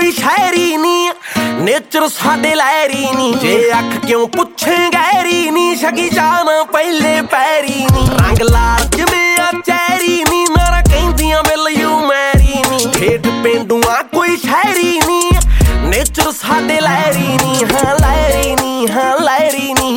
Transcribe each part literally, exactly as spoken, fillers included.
कोई शायरी नी नेचर साडे लहरी नी जे अख क्यों पुछे गहरी नी शकी जाना पहले पैरी नी रंग लाल जिवें आ चैरी नी नारा कहंदियां मिल यू मैरी नी ठेठ पेंडूआ कोई शायरी नी नेचर साडे लहरी नी हाँ लहरी नी हाँ लहरी नी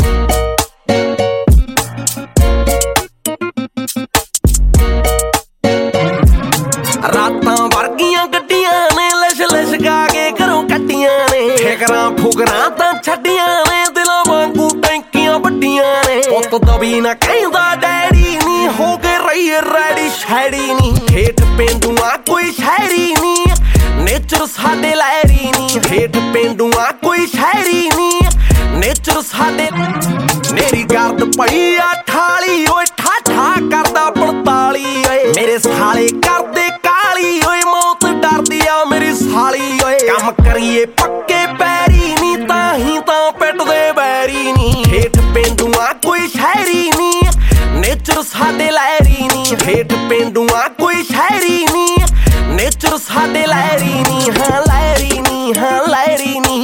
रातां वर्गियां गड्डियां ने लिश लिशका के घरों कट्टियां ने ठेकरां ठुकरां तां छड्डियां ने दिलां वांगू टैंकियां वड्डियां ने पुत्त दबी ना कहंदा डैडी नी हो के रही रैडी शैडी नी ठेठ पेंडूआ कोई शायरी नी नेचर साडे लहरी नी ठेठ पेंडूआ कोई शायरी नी नेचर साडे मेरी गर्द पई आ ठाली ओए ठा ठा करदा पड़ताली ओए मेरे साले करदे काली ओए मौत डरदी आ मेरी साली ओए काम करिए पक्के पैरी नी ताही तां पिटदे बैरी नी ठेठ पेंडूआ कोई शायरी नी नेचर साडे लहरी नी ठेठ पेंडूआ कोई शायरी नी नेचर साडे लहरी नी हाँ लहरी नी हाँ लहरी नी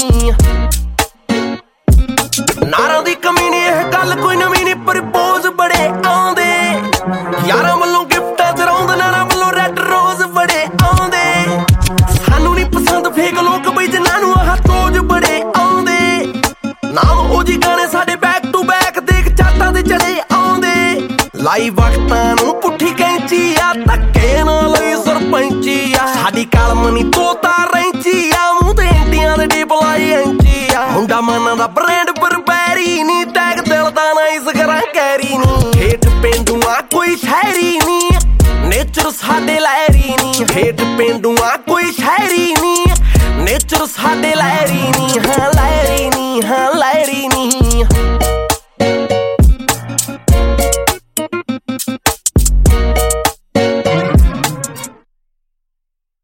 नारां दी कमी नी इह गल कोई नवीं नी प्रपोज बड़े आउंदे यारां वल्लों गिफ्टां च रौंद नारां वल्लों रैड रोज बड़े आउंदे सानू नी पसंद फेक लोक बई जिन्हां नूं आह तोज बड़े आउंदे नाम ओजी गाने साडे बैक टू बैक देख चाटां ते चढ़े आउंदे लाई वक्तां नूं पुट्ठी कैंची आ धक्के नाल लई सरपंची आ साडी कलम नी तोता रैंची आ मूंह ते इंटियां दे डिप लाई ऐंची आ मुंडा माना दा ब्रांड बरबैरी नी टैग दिल दा नाइस करां कैरी नी ठेठ पेंडूआ कोई शायरी नी नेचर साडे लहरी नी ठेठ पेंडूआ कोई शायरी नी नेचर साडे लहरी नी हाँ लहरी